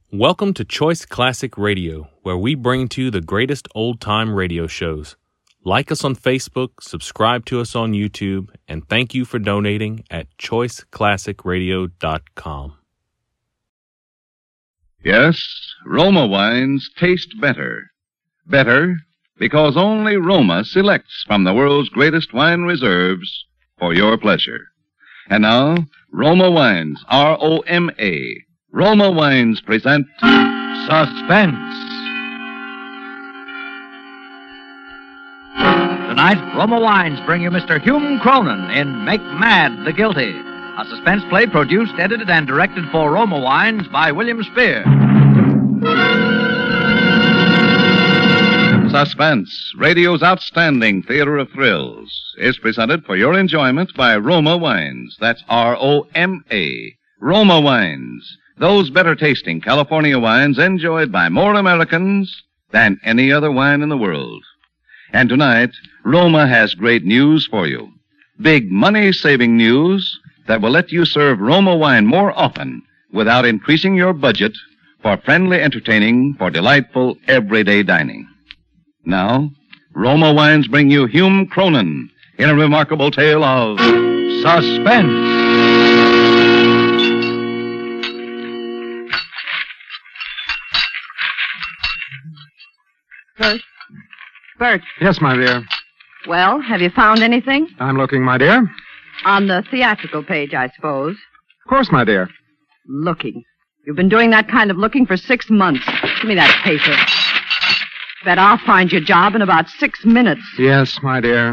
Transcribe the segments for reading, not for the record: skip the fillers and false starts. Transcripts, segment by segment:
Welcome to Choice Classic Radio, where we bring to you the greatest old-time radio shows. Like us on Facebook, subscribe to us on YouTube, and thank you for donating at choiceclassicradio.com. Yes, Roma wines taste better. Better because only Roma selects from the world's greatest wine reserves for your pleasure. And now, Roma Wines, R-O-M-A. Roma Wines present Suspense. Tonight, Roma Wines bring you Mr. Hume Cronin in Make Mad the Guilty, a suspense play produced, edited, and directed for Roma Wines by William Spear. Suspense, radio's outstanding theater of thrills, is presented for your enjoyment by Roma Wines. That's R-O-M-A. Roma Wines. Those better-tasting California wines enjoyed by more Americans than any other wine in the world. And tonight, Roma has great news for you. Big money-saving news that will let you serve Roma wine more often without increasing your budget for friendly entertaining for delightful everyday dining. Now, Roma Wines bring you Hume Cronin in a remarkable tale of Suspense. Bert. Yes, my dear. Well, have you found anything? I'm looking, my dear. On the theatrical page, I suppose. Of course, my dear. Looking. You've been doing that kind of looking for 6 months. Give me that paper. Bet I'll find your job in about 6 minutes. Yes, my dear.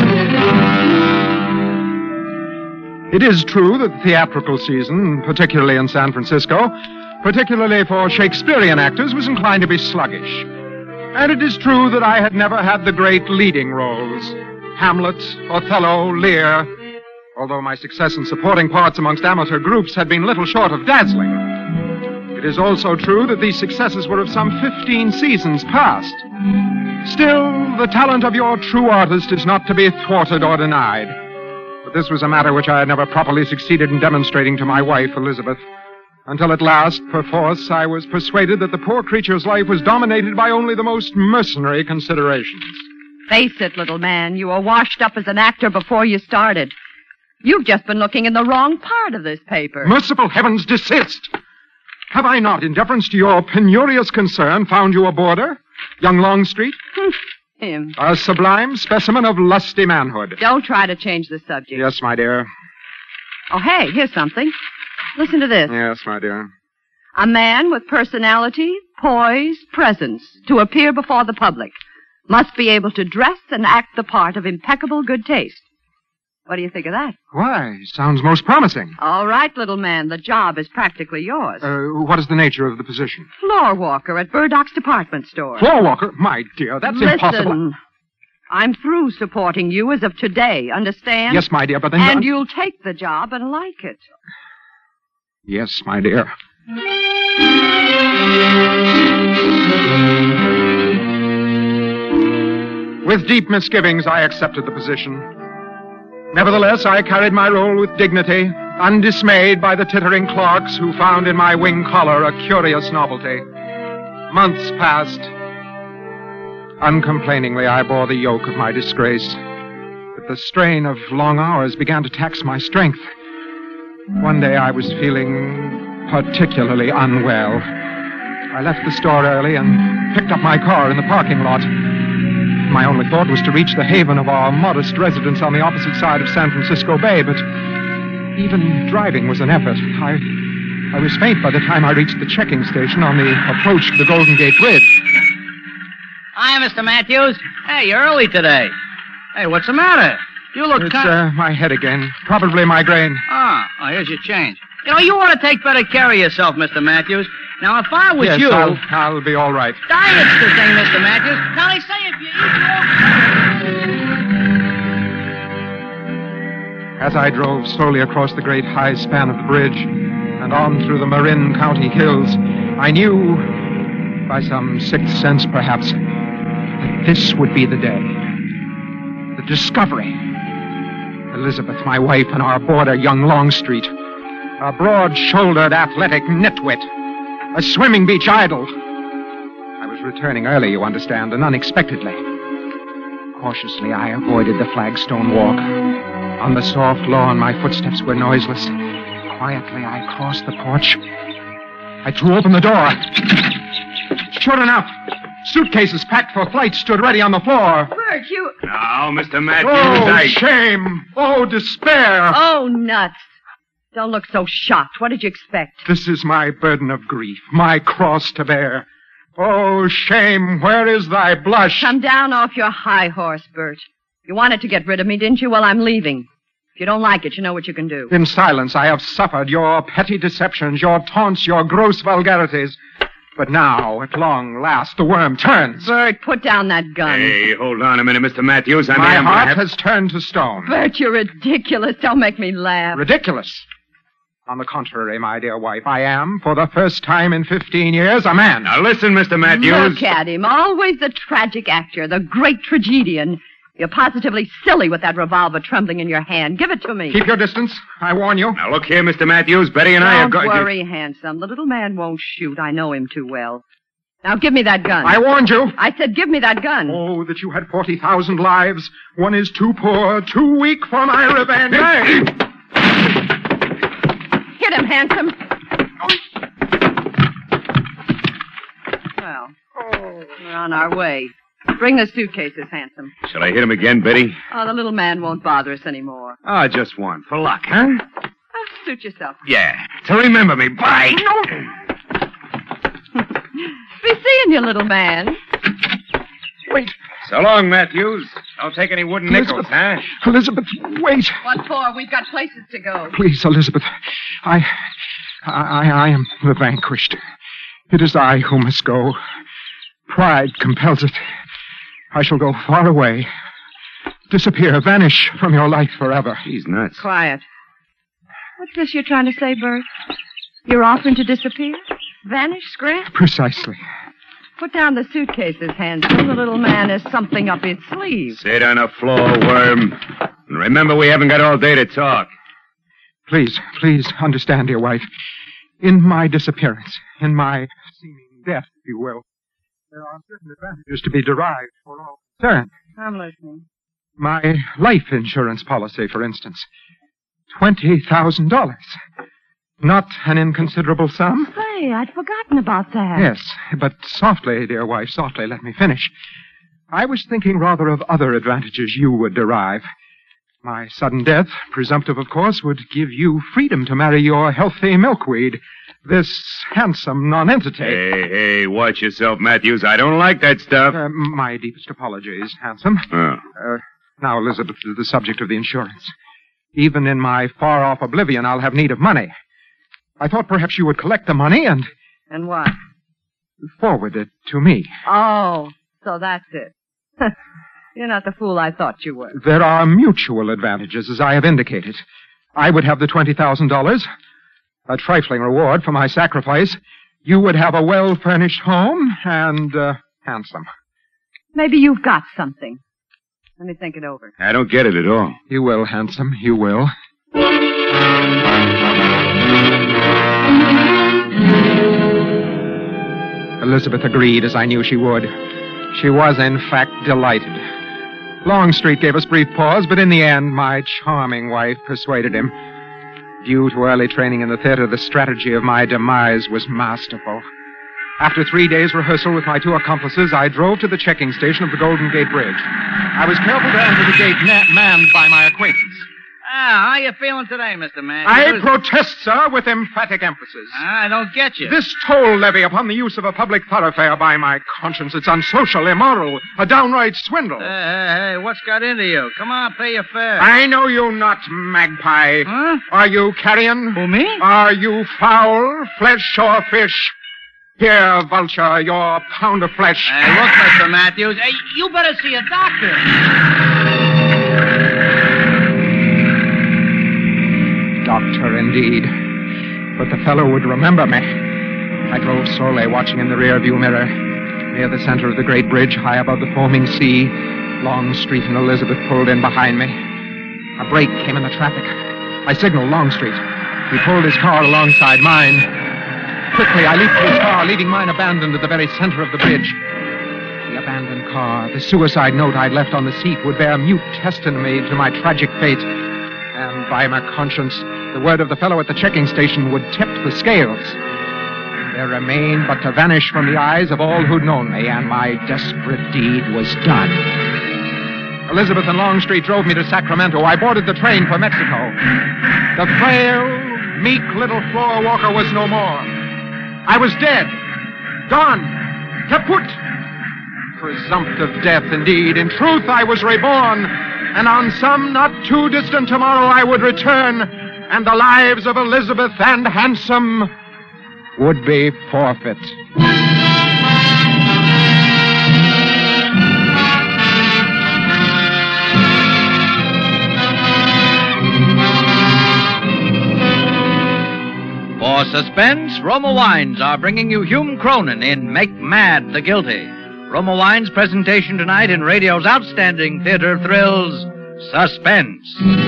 It is true that the theatrical season, particularly in San Francisco, particularly for Shakespearean actors, was inclined to be sluggish. And it is true that I had never had the great leading roles. Hamlet, Othello, Lear. Although my success in supporting parts amongst amateur groups had been little short of dazzling. It is also true that these successes were of some 15 seasons past. Still, the talent of your true artist is not to be thwarted or denied. But this was a matter which I had never properly succeeded in demonstrating to my wife, Elizabeth. Until at last, perforce, I was persuaded that the poor creature's life was dominated by only the most mercenary considerations. Face it, little man, you were washed up as an actor before you started. You've just been looking in the wrong part of this paper. Merciful heavens, desist! Have I not, in deference to your penurious concern, found you a boarder? Young Longstreet? Him. A sublime specimen of lusty manhood. Don't try to change the subject. Yes, my dear. Oh, hey, here's something. Listen to this. Yes, my dear. A man with personality, poise, presence to appear before the public must be able to dress and act the part of impeccable good taste. What do you think of that? Why, sounds most promising. All right, little man, the job is practically yours. What is the nature of the position? Floor walker at Burdock's department store. Floor walker? My dear, that's impossible. Listen, I'm through supporting you as of today, understand? Yes, my dear, but then... And you'll take the job and like it. Yes, my dear. With deep misgivings, I accepted the position. Nevertheless, I carried my role with dignity, undismayed by the tittering clerks who found in my wing collar a curious novelty. Months passed. Uncomplainingly, I bore the yoke of my disgrace. But the strain of long hours began to tax my strength. One day I was feeling particularly unwell. I left the store early and picked up my car in the parking lot. My only thought was to reach the haven of our modest residence on the opposite side of San Francisco Bay, but even driving was an effort. I was faint by the time I reached the checking station on the approach to the Golden Gate Bridge. Hi, Mr. Matthews. Hey, you're early today. Hey, what's the matter? You look It's my head again. Probably migraine. Oh, here's your change. You know, you ought to take better care of yourself, Mr. Matthews. Now, if I was Yes, you... I'll be all right. Diet's the thing, Mr. Matthews. Now, they say if you eat more... As I drove slowly across the great high span of the bridge and on through the Marin County hills, I knew, by some sixth sense perhaps, that this would be the day. The discovery. Elizabeth, my wife, and our boarder, young Longstreet. A broad-shouldered, athletic nitwit. a swimming beach idol. I was returning early, you understand, and unexpectedly. Cautiously, I avoided the flagstone walk. On the soft lawn, my footsteps were noiseless. Quietly, I crossed the porch. I threw open the door. Sure enough, suitcases packed for flight stood ready on the floor. Bert, you... Now, Mr. Matthews, Oh, shame! Oh, despair! Oh, nuts. Don't look so shocked. What did you expect? This is my burden of grief, my cross to bear. Oh, shame, where is thy blush? Come down off your high horse, Bert. You wanted to get rid of me, didn't you? Well, I'm leaving. If you don't like it, you know what you can do. In silence, I have suffered your petty deceptions, your taunts, your gross vulgarities. But now, at long last, the worm turns. Bert, put down that gun. Hey, hold on a minute, Mr. Matthews. My heart has turned to stone. Bert, you're ridiculous. Don't make me laugh. Ridiculous. On the contrary, my dear wife, I am, for the first time in 15 years, a man. Now listen, Mr. Matthews. Look at him. Always the tragic actor, the great tragedian. You're positively silly with that revolver trembling in your hand. Give it to me. Keep your distance. I warn you. Now look here, Mr. Matthews. Betty and I have got... Don't worry, handsome. The little man won't shoot. I know him too well. Now give me that gun. I warned you. I said give me that gun. Oh, that you had 40,000 lives. One is too poor, too weak for my revenge. Hey! Hit him, handsome. Well, we're on our way. Bring the suitcases, handsome. Shall I hit him again, Betty? Oh, the little man won't bother us anymore. Oh, just one. For luck, huh? Suit yourself. Yeah. To remember me. Bye. Be seeing you, little man. Wait. So long, Matthews. Don't take any wooden nickels, huh? Elizabeth, wait. What for? We've got places to go. Please, Elizabeth. I am the vanquished. It is I who must go. Pride compels it. I shall go far away. Disappear, vanish from your life forever. He's nuts. Quiet. What's this you're trying to say, Bert? You're offering to disappear? Vanish, scrap? Precisely. Put down the suitcases, handsome. The little man has something up his sleeve. Sit on the floor, worm. And remember, we haven't got all day to talk. Please understand, dear wife. In my disappearance, in my seeming death, if you will, there are certain advantages to be derived for all concerned. I'm listening. My life insurance policy, for instance. $20,000. Not an inconsiderable sum. Say, I'd forgotten about that. Yes, but softly, dear wife, softly, let me finish. I was thinking rather of other advantages you would derive. My sudden death, presumptive, of course, would give you freedom to marry your healthy milkweed, this handsome nonentity. Hey, watch yourself, Matthews. I don't like that stuff. My deepest apologies, handsome. Oh. Now, Elizabeth, the subject of the insurance. Even in my far-off oblivion, I'll have need of money. I thought perhaps you would collect the money and... And what? Forward it to me. Oh, so that's it. You're not the fool I thought you were. There are mutual advantages, as I have indicated. I would have the $20,000, a trifling reward for my sacrifice. You would have a well-furnished home and, handsome. Maybe you've got something. Let me think it over. I don't get it at all. You will, handsome, you will. Elizabeth agreed, as I knew she would. She was, in fact, delighted. Longstreet gave us brief pause, but in the end, my charming wife persuaded him. Due to early training in the theater, the strategy of my demise was masterful. After 3 days' rehearsal with my two accomplices, I drove to the checking station of the Golden Gate Bridge. I was careful to enter the gate manned by my acquaintance. How you feeling today, Mr. I Matthews? protest, sir, with emphatic emphasis. I don't get you. This toll levy upon the use of a public thoroughfare, by my conscience, it's unsocial, immoral, a downright swindle. Hey, what's got into you? Come on, pay your fare. I know you not, magpie. Huh? Are you carrion? Who, me? Are you fowl, flesh, or fish? Here, vulture, your pound of flesh. Hey, look, Mr. Matthews. Hey, you better see a doctor. Doctor, indeed. But the fellow would remember me. I drove slowly, watching in the rear-view mirror. Near the center of the great bridge, high above the foaming sea, Longstreet and Elizabeth pulled in behind me. A break came in the traffic. I signaled Longstreet. He pulled his car alongside mine. Quickly, I leaped to his car, leaving mine abandoned at the very center of the bridge. The abandoned car, the suicide note I'd left on the seat, would bear mute testimony to my tragic fate. And by my conscience, the word of the fellow at the checking station would tip the scales. There remained but to vanish from the eyes of all who'd known me, and my desperate deed was done. Elizabeth and Longstreet drove me to Sacramento. I boarded the train for Mexico. The frail, meek little floor walker was no more. I was dead. Gone. Kaput. Presumptive death, indeed. In truth, I was reborn. And on some not too distant tomorrow I would return, and the lives of Elizabeth and Handsome would be forfeit. For suspense, Roma Wines are bringing you Hume Cronin in Make Mad the Guilty. Roma Wines' presentation tonight in radio's outstanding theater of thrills, Suspense.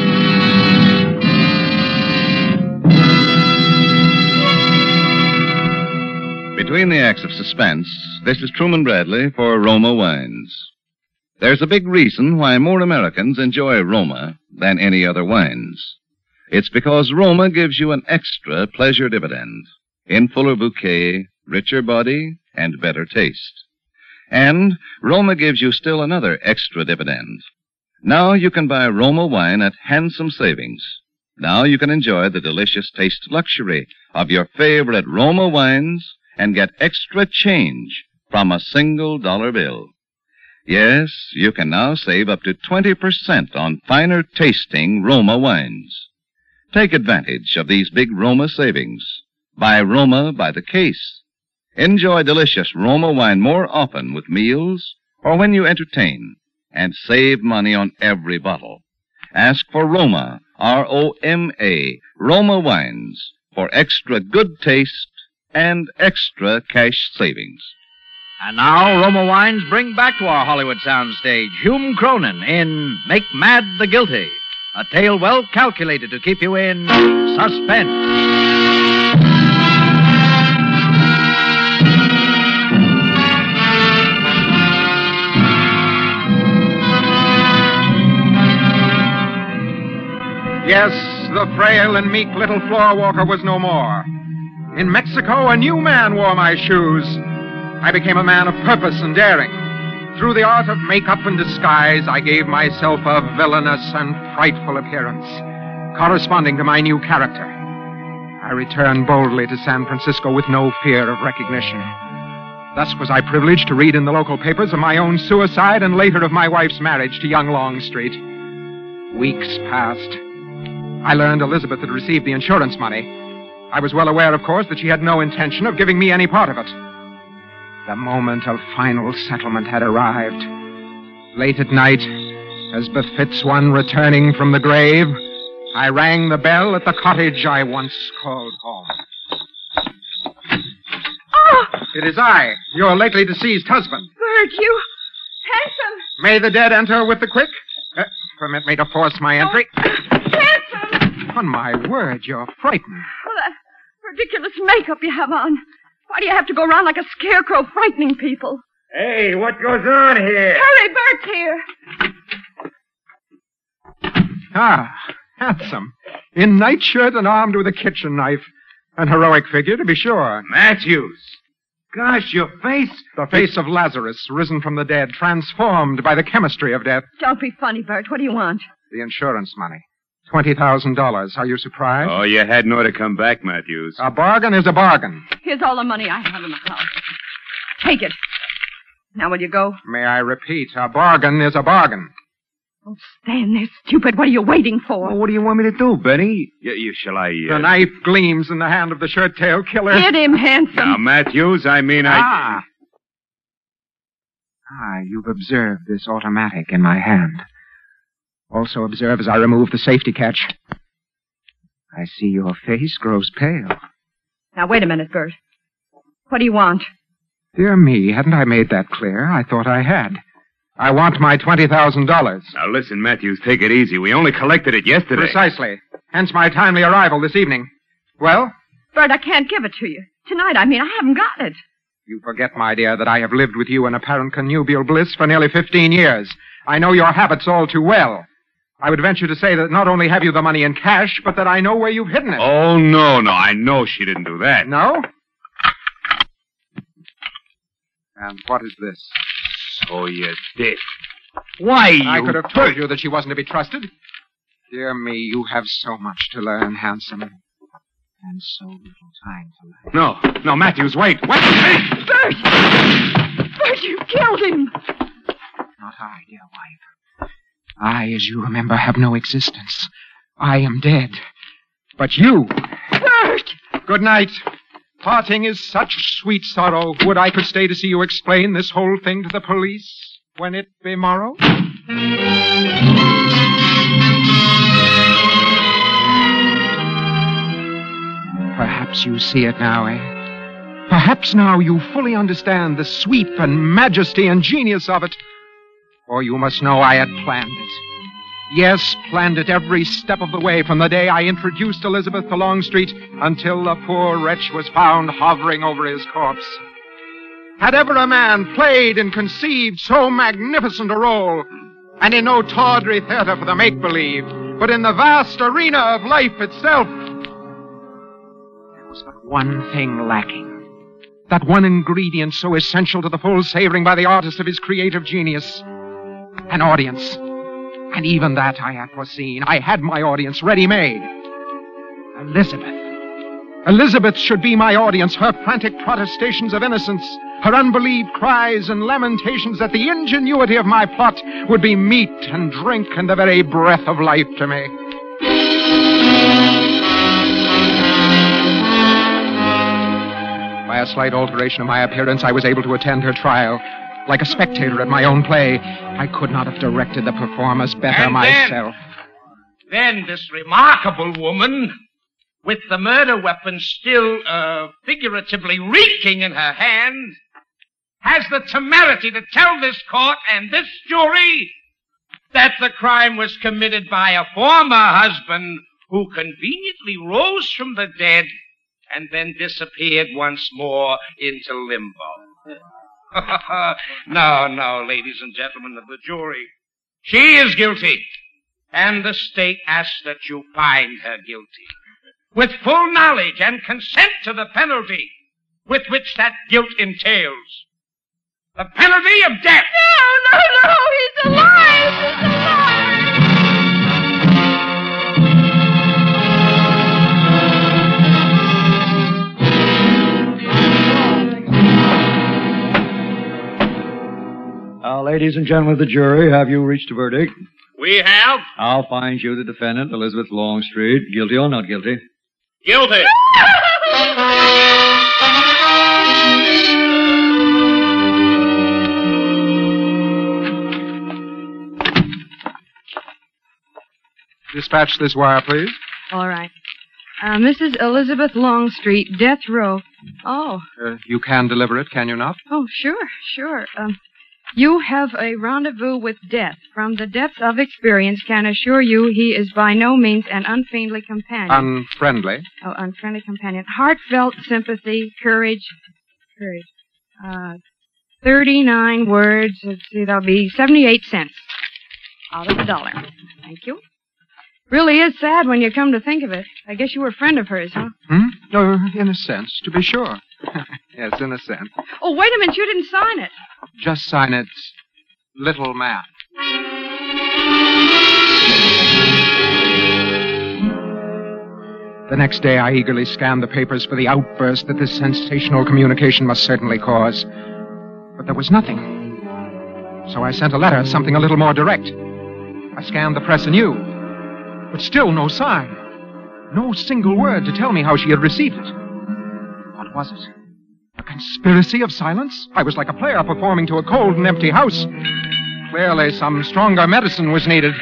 Between the acts of suspense, this is Truman Bradley for Roma Wines. There's a big reason why more Americans enjoy Roma than any other wines. It's because Roma gives you an extra pleasure dividend in fuller bouquet, richer body, and better taste. And Roma gives you still another extra dividend. Now you can buy Roma wine at handsome savings. Now you can enjoy the delicious taste luxury of your favorite Roma wines and get extra change from a single dollar bill. Yes, you can now save up to 20% on finer tasting Roma wines. Take advantage of these big Roma savings. Buy Roma by the case. Enjoy delicious Roma wine more often with meals or when you entertain, and save money on every bottle. Ask for Roma, R-O-M-A, Roma wines, for extra good taste and extra cash savings. And now, Roma Wines bring back to our Hollywood soundstage Hume Cronin in Make Mad the Guilty, a tale well calculated to keep you in suspense. Yes, the frail and meek little floor walker was no more. In Mexico, a new man wore my shoes. I became a man of purpose and daring. Through the art of makeup and disguise, I gave myself a villainous and frightful appearance, corresponding to my new character. I returned boldly to San Francisco with no fear of recognition. Thus was I privileged to read in the local papers of my own suicide and later of my wife's marriage to young Longstreet. Weeks passed. I learned Elizabeth had received the insurance money. I was well aware, of course, that she had no intention of giving me any part of it. The moment of final settlement had arrived. Late at night, as befits one returning from the grave, I rang the bell at the cottage I once called home. Oh! It is I, your lately deceased husband. Bert, you... Handsome! May the dead enter with the quick? Permit me to force my entry. Handsome! On my word, you're frightened. Oh, that ridiculous makeup you have on. Why do you have to go around like a scarecrow frightening people? Hey, what goes on here? Hurry, Bert's here. Ah, handsome. In nightshirt and armed with a kitchen knife. An heroic figure, to be sure. Matthews. Gosh, your face. The face of Lazarus, risen from the dead, transformed by the chemistry of death. Don't be funny, Bert. What do you want? The insurance money. $20,000. Are you surprised? Oh, you hadn't ought to come back, Matthews. A bargain is a bargain. Here's all the money I have in the house. Take it. Now, will you go? May I repeat, a bargain is a bargain. Don't stand there, stupid. What are you waiting for? Well, what do you want me to do, Benny? Shall I... The knife gleams in the hand of the shirt-tail killer. Hit him, Handsome. Now, Matthews, You've observed this automatic in my hand. Also observe as I remove the safety catch. I see your face grows pale. Now, wait a minute, Bert. What do you want? Dear me, hadn't I made that clear? I thought I had. I want my $20,000. Now, listen, Matthews, take it easy. We only collected it yesterday. Precisely. Hence my timely arrival this evening. Well? Bert, I can't give it to you. Tonight, I haven't got it. You forget, my dear, that I have lived with you in apparent connubial bliss for nearly 15 years. I know your habits all too well. I would venture to say that not only have you the money in cash, but that I know where you've hidden it. Oh, no. I know she didn't do that. No? And what is this? So you did. Why, I could have told you that she wasn't to be trusted. Dear me, you have so much to learn, handsome. And so little time to learn. No, Matthews, wait. Bert! Bert, you killed him! Not I, dear wife. I, as you remember, have no existence. I am dead. But you... Bert! Good night. Parting is such sweet sorrow. Would I could stay to see you explain this whole thing to the police when it be morrow? Perhaps you see it now, eh? Perhaps now you fully understand the sweep and majesty and genius of it. For you must know I had planned it. Yes, planned it every step of the way from the day I introduced Elizabeth to Longstreet until the poor wretch was found hovering over his corpse. Had ever a man played and conceived so magnificent a role, and in no tawdry theater for the make-believe, but in the vast arena of life itself, there was but one thing lacking. That one ingredient so essential to the full savoring by the artist of his creative genius. An audience. And even that I had foreseen. I had my audience ready-made. Elizabeth. Elizabeth should be my audience. Her frantic protestations of innocence, her unbelieved cries and lamentations that the ingenuity of my plot would be meat and drink and the very breath of life to me. By a slight alteration of my appearance, I was able to attend her trial. Like a spectator at my own play, I could not have directed the performance better myself. Then this remarkable woman, with the murder weapon still figuratively reeking in her hand, has the temerity to tell this court and this jury that the crime was committed by a former husband who conveniently rose from the dead and then disappeared once more into limbo. No, ladies and gentlemen of the jury. She is guilty, and the state asks that you find her guilty, with full knowledge and consent to the penalty with which that guilt entails. The penalty of death. No, he's alive! He's alive! Now, ladies and gentlemen of the jury, have you reached a verdict? We have. I'll find you the defendant, Elizabeth Longstreet, guilty or not guilty. Guilty. Dispatch this wire, please. All right. Mrs. Elizabeth Longstreet, death row. Oh. You can deliver it, can you not? Oh, sure. You have a rendezvous with death. From the depths of experience can assure you he is by no means an unfriendly companion. Unfriendly? Oh, unfriendly companion. Heartfelt sympathy, courage. 39 words. Let's see, that'll be 78 cents out of $1. Thank you. Really is sad when you come to think of it. I guess you were a friend of hers, huh? In a sense, to be sure. Yes, in a sense. Oh, wait a minute. You didn't sign it. Just sign it, Little Man. The next day, I eagerly scanned the papers for the outburst that this sensational communication must certainly cause. But there was nothing. So I sent a letter, something a little more direct. I scanned the press anew, but still no sign. No single word to tell me how she had received it. What was it? A conspiracy of silence? I was like a player performing to a cold and empty house. Clearly, some stronger medicine was needed.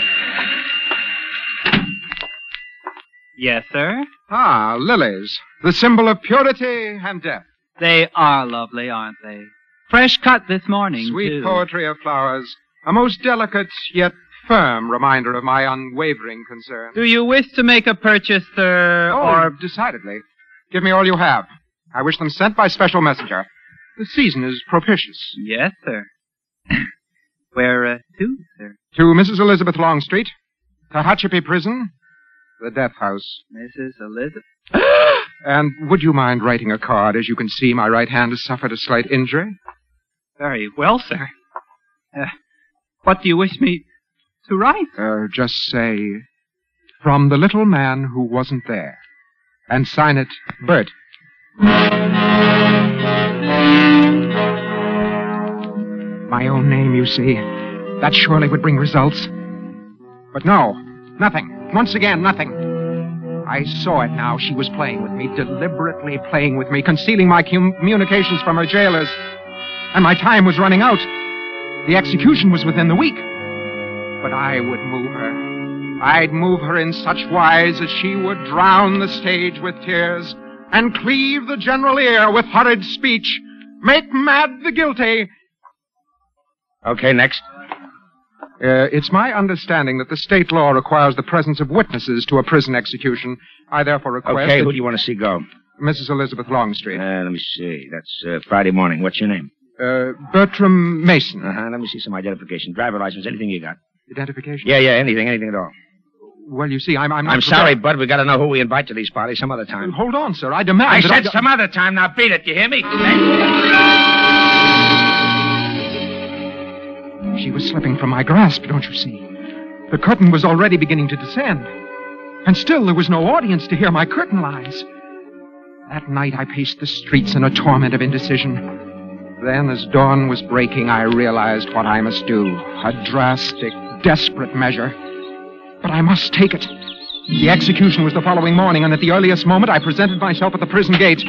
Yes, sir? Ah, lilies. The symbol of purity and death. They are lovely, aren't they? Fresh cut this morning, Sweet too. poetry of flowers. A most delicate yet firm reminder of my unwavering concern. Do you wish to make a purchase, sir, or... decidedly. Give me all you have. I wish them sent by special messenger. The season is propitious. Yes, sir. Where to, sir? To Mrs. Elizabeth Longstreet, Tehachapi Prison, the death house. Mrs. Elizabeth? And would you mind writing a card? As you can see, my right hand has suffered a slight injury. Very well, sir. What do you wish me to write? Just say, from the little man who wasn't there. And sign it, Bert. My own name, you see. That surely would bring results. But no, nothing. Once again, nothing. I saw it now. She was playing with me, deliberately playing with me, concealing my communications from her jailers. And my time was running out. The execution was within the week. But I would move her. I'd move her in such wise that she would drown the stage with tears and cleave the general ear with horrid speech, make mad the guilty. Okay, next. It's my understanding that the state law requires the presence of witnesses to a prison execution. I therefore request... Okay, who do you want to see go? Mrs. Elizabeth Longstreet. Let me see. That's Friday morning. What's your name? Bertram Mason. Let me see some identification. Driver license, anything you got. Identification? Yeah, anything at all. Well, you see, I'm not... I'm sorry, Bud. We got to know who we invite to these parties some other time. Hold on, sir. I demand... I said some other time. Now beat it. You hear me? She was slipping from my grasp, don't you see? The curtain was already beginning to descend. And still there was no audience to hear my curtain lies. That night I paced the streets in a torment of indecision. Then, as dawn was breaking, I realized what I must do. A drastic, desperate measure. But I must take it. The execution was the following morning, and at the earliest moment I presented myself at the prison gate.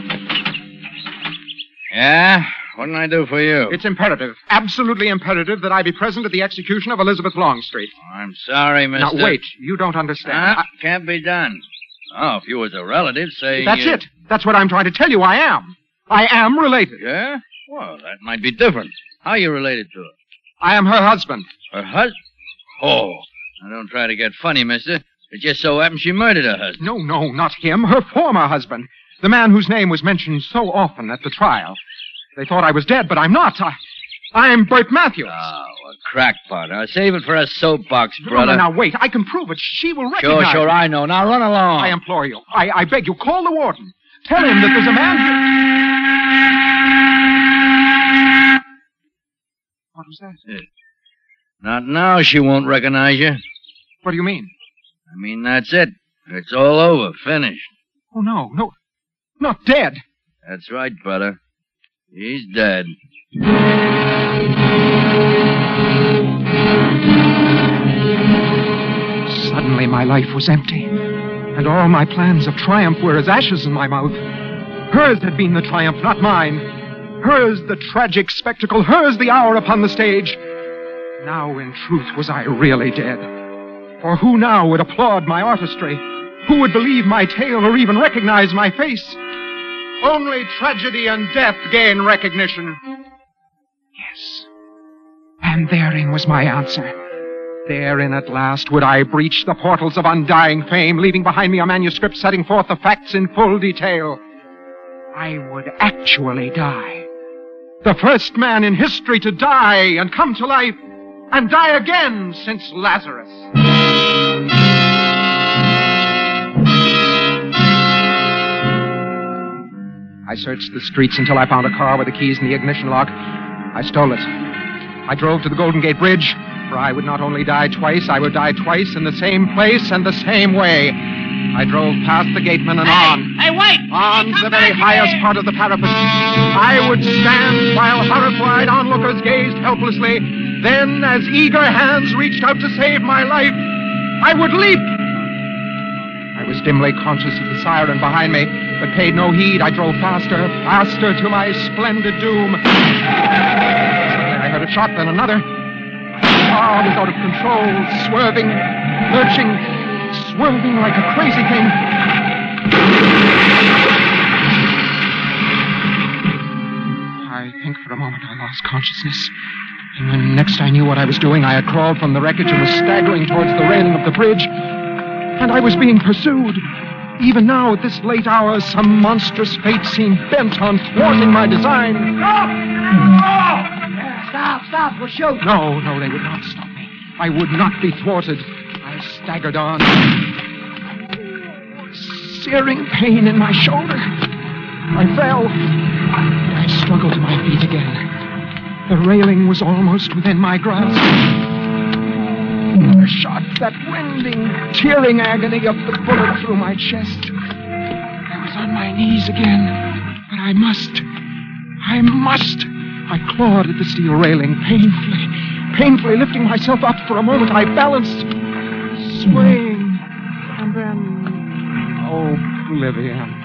Yeah? What can I do for you? It's imperative, absolutely imperative, that I be present at the execution of Elizabeth Longstreet. I'm sorry, mister. Now, wait. You don't understand. Can't be done. Oh, if you was a relative, say... That's it. That's what I'm trying to tell you. I am. I am related. Yeah? Well, that might be different. How are you related to her? I am her husband. Her husband? Oh. Now, don't try to get funny, mister. It just so happens she murdered her husband. No, not him. Her former husband. The man whose name was mentioned so often at the trial. They thought I was dead, but I'm not. I'm Bert Matthews. Oh, a crackpot. Now, save it for a soapbox, brother. No, now, wait. I can prove it. She will recognize Sure, me. I know. Now, run along. I implore you. I beg you, call the warden. Tell him that there's a man here... What was that? Not now she won't recognize you. What do you mean? I mean, that's it. It's all over. Finished. Oh, no. Not dead. That's right, brother. He's dead. Suddenly my life was empty, and all my plans of triumph were as ashes in my mouth. Hers had been the triumph, not mine. Hers the tragic spectacle, hers the hour upon the stage. Now, in truth, was I really dead? For who now would applaud my artistry? Who would believe my tale or even recognize my face? Only tragedy and death gain recognition. Yes. And therein was my answer. Therein at last would I breach the portals of undying fame, leaving behind me a manuscript setting forth the facts in full detail. I would actually die. The first man in history to die and come to life, and die again since Lazarus. I searched the streets until I found a car with the keys in the ignition lock. I stole it. I drove to the Golden Gate Bridge, for I would not only die twice, I would die twice in the same place and the same way. I drove past the gateman and on. Hey, wait! On the very highest part of the parapet. I would stand while horrified onlookers gazed helplessly. Then, as eager hands reached out to save my life, I would leap. I was dimly conscious of the siren behind me, but paid no heed. I drove faster to my splendid doom. Suddenly I heard a shot, then another. My car was out of control, swerving, lurching, swerving like a crazy thing. I think for a moment I lost consciousness. And when next I knew what I was doing, I had crawled from the wreckage and was staggering towards the railing of the bridge. And I was being pursued. Even now, at this late hour, some monstrous fate seemed bent on thwarting my design. Stop. We'll shoot. No, they would not stop me. I would not be thwarted. I staggered on. Searing pain in my shoulder. I fell. I struggled to my feet again. The railing was almost within my grasp. Another shot, that rending, tearing agony of the bullet through my chest. I was on my knees again, but I must. I clawed at the steel railing painfully lifting myself up. For a moment I balanced, swaying, and then oblivion.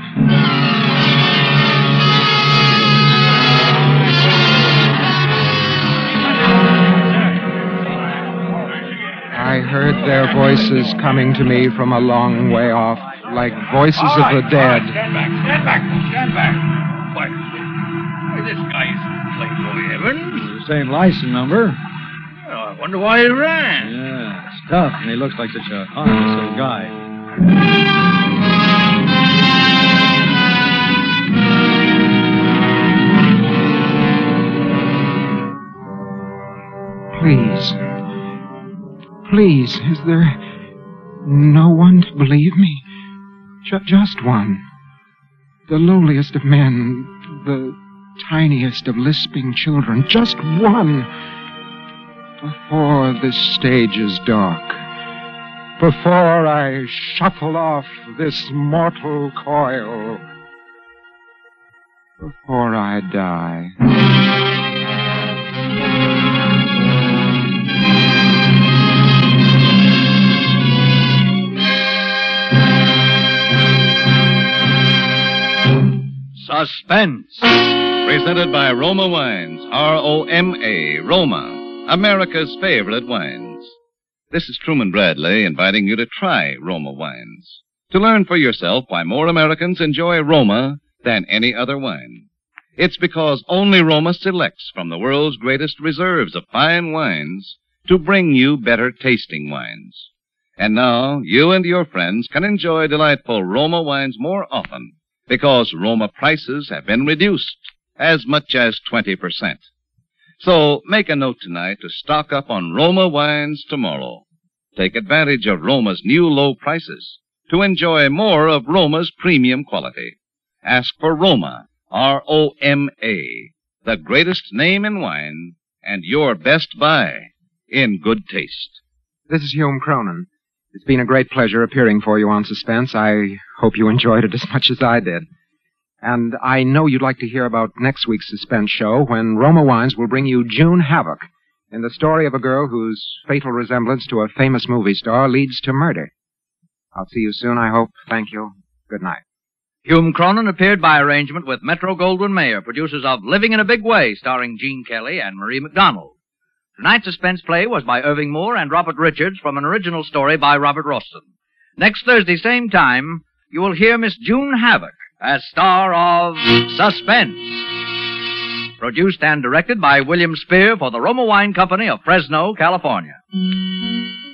I heard their voices coming to me from a long way off, like voices of the dead. Stand back. Why, this guy isn't Playboy Evans. The same license number. Well, I wonder why he ran. Yeah, it's tough, and he looks like such a honest little guy. Please, is there no one to believe me? Just one. The lowliest of men, the tiniest of lisping children. Just one. Before this stage is dark. Before I shuffle off this mortal coil. Before I die. Suspense. Presented by Roma Wines, R-O-M-A, Roma, America's favorite wines. This is Truman Bradley inviting you to try Roma Wines, to learn for yourself why more Americans enjoy Roma than any other wine. It's because only Roma selects from the world's greatest reserves of fine wines to bring you better tasting wines. And now, you and your friends can enjoy delightful Roma wines more often, because Roma prices have been reduced as much as 20%. So make a note tonight to stock up on Roma wines tomorrow. Take advantage of Roma's new low prices to enjoy more of Roma's premium quality. Ask for Roma, R-O-M-A, the greatest name in wine and your best buy in good taste. This is Hume Cronin. It's been a great pleasure appearing for you on Suspense. I hope you enjoyed it as much as I did. And I know you'd like to hear about next week's Suspense show when Roma Wines will bring you June Havoc in the story of a girl whose fatal resemblance to a famous movie star leads to murder. I'll see you soon, I hope. Thank you. Good night. Hume Cronin appeared by arrangement with Metro-Goldwyn-Mayer, producers of Living in a Big Way, starring Gene Kelly and Marie McDonald. Tonight's suspense play was by Irving Moore and Robert Richards from an original story by Robert Rosston. Next Thursday, same time, you will hear Miss June Havoc as star of Suspense. Produced and directed by William Spear for the Roma Wine Company of Fresno, California.